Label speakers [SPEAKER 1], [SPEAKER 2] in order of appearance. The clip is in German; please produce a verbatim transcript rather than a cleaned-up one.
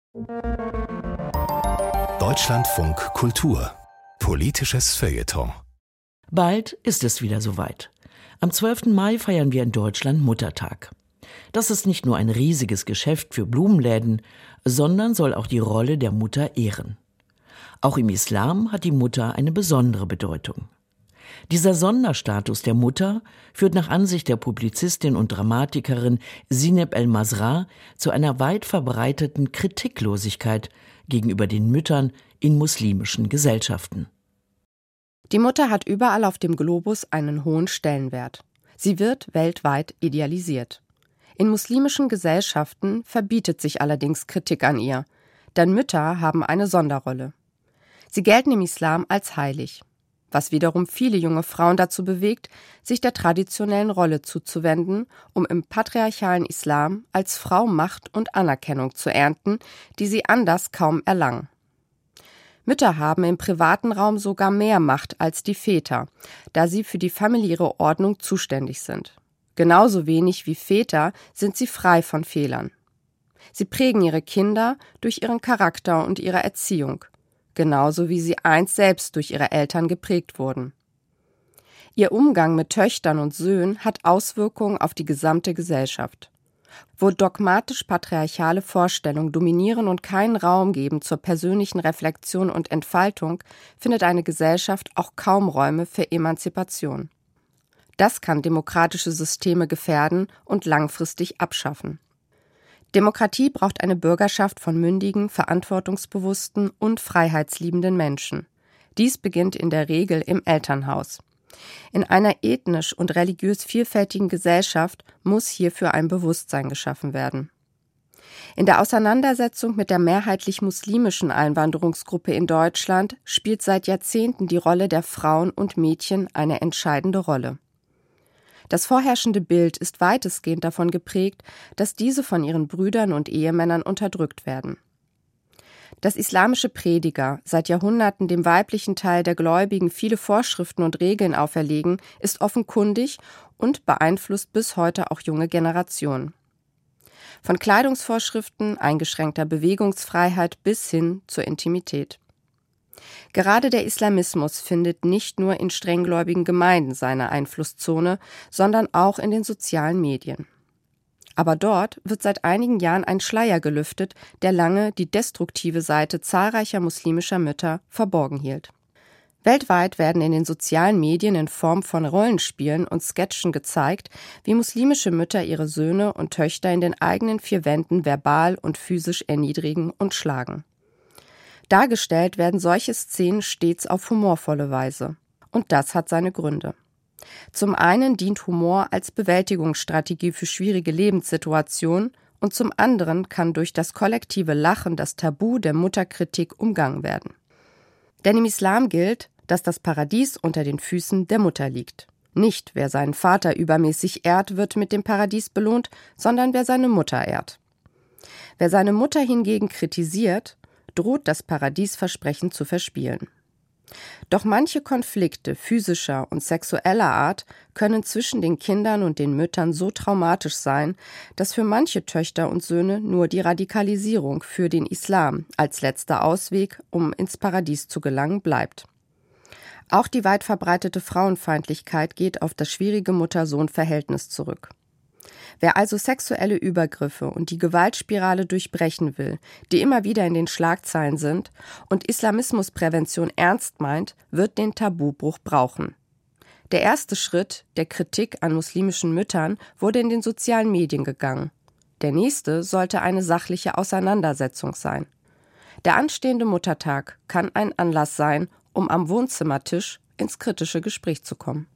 [SPEAKER 1] Deutschlandfunk Kultur. Politisches Feuilleton.
[SPEAKER 2] Bald ist es wieder soweit. Am zwölften Mai feiern wir in Deutschland Muttertag. Das ist nicht nur ein riesiges Geschäft für Blumenläden, sondern soll auch die Rolle der Mutter ehren. Auch im Islam hat die Mutter eine besondere Bedeutung. Dieser Sonderstatus der Mutter führt nach Ansicht der Publizistin und Dramatikerin Zineb El-Masra zu einer weit verbreiteten Kritiklosigkeit gegenüber den Müttern in muslimischen Gesellschaften.
[SPEAKER 3] Die Mutter hat überall auf dem Globus einen hohen Stellenwert. Sie wird weltweit idealisiert. In muslimischen Gesellschaften verbietet sich allerdings Kritik an ihr, denn Mütter haben eine Sonderrolle. Sie gelten im Islam als heilig, was wiederum viele junge Frauen dazu bewegt, sich der traditionellen Rolle zuzuwenden, um im patriarchalen Islam als Frau Macht und Anerkennung zu ernten, die sie anders kaum erlangen. Mütter haben im privaten Raum sogar mehr Macht als die Väter, da sie für die familiäre Ordnung zuständig sind. Genauso wenig wie Väter sind sie frei von Fehlern. Sie prägen ihre Kinder durch ihren Charakter und ihre Erziehung, genauso wie sie einst selbst durch ihre Eltern geprägt wurden. Ihr Umgang mit Töchtern und Söhnen hat Auswirkungen auf die gesamte Gesellschaft. Wo dogmatisch-patriarchale Vorstellungen dominieren und keinen Raum geben zur persönlichen Reflexion und Entfaltung, findet eine Gesellschaft auch kaum Räume für Emanzipation. Das kann demokratische Systeme gefährden und langfristig abschaffen. Demokratie braucht eine Bürgerschaft von mündigen, verantwortungsbewussten und freiheitsliebenden Menschen. Dies beginnt in der Regel im Elternhaus. In einer ethnisch und religiös vielfältigen Gesellschaft muss hierfür ein Bewusstsein geschaffen werden. In der Auseinandersetzung mit der mehrheitlich muslimischen Einwanderungsgruppe in Deutschland spielt seit Jahrzehnten die Rolle der Frauen und Mädchen eine entscheidende Rolle. Das vorherrschende Bild ist weitestgehend davon geprägt, dass diese von ihren Brüdern und Ehemännern unterdrückt werden. Dass islamische Prediger seit Jahrhunderten dem weiblichen Teil der Gläubigen viele Vorschriften und Regeln auferlegen, ist offenkundig und beeinflusst bis heute auch junge Generationen. Von Kleidungsvorschriften, eingeschränkter Bewegungsfreiheit bis hin zur Intimität. Gerade der Islamismus findet nicht nur in strenggläubigen Gemeinden seine Einflusszone, sondern auch in den sozialen Medien. Aber dort wird seit einigen Jahren ein Schleier gelüftet, der lange die destruktive Seite zahlreicher muslimischer Mütter verborgen hielt. Weltweit werden in den sozialen Medien in Form von Rollenspielen und Sketchen gezeigt, wie muslimische Mütter ihre Söhne und Töchter in den eigenen vier Wänden verbal und physisch erniedrigen und schlagen. Dargestellt werden solche Szenen stets auf humorvolle Weise. Und das hat seine Gründe. Zum einen dient Humor als Bewältigungsstrategie für schwierige Lebenssituationen und zum anderen kann durch das kollektive Lachen das Tabu der Mutterkritik umgangen werden. Denn im Islam gilt, dass das Paradies unter den Füßen der Mutter liegt. Nicht wer seinen Vater übermäßig ehrt, wird mit dem Paradies belohnt, sondern wer seine Mutter ehrt. Wer seine Mutter hingegen kritisiert, droht das Paradiesversprechen zu verspielen. Doch manche Konflikte physischer und sexueller Art können zwischen den Kindern und den Müttern so traumatisch sein, dass für manche Töchter und Söhne nur die Radikalisierung für den Islam als letzter Ausweg, um ins Paradies zu gelangen, bleibt. Auch die weit verbreitete Frauenfeindlichkeit geht auf das schwierige Mutter-Sohn-Verhältnis zurück. Wer also sexuelle Übergriffe und die Gewaltspirale durchbrechen will, die immer wieder in den Schlagzeilen sind, und Islamismusprävention ernst meint, wird den Tabubruch brauchen. Der erste Schritt der Kritik an muslimischen Müttern wurde in den sozialen Medien gegangen. Der nächste sollte eine sachliche Auseinandersetzung sein. Der anstehende Muttertag kann ein Anlass sein, um am Wohnzimmertisch ins kritische Gespräch zu kommen.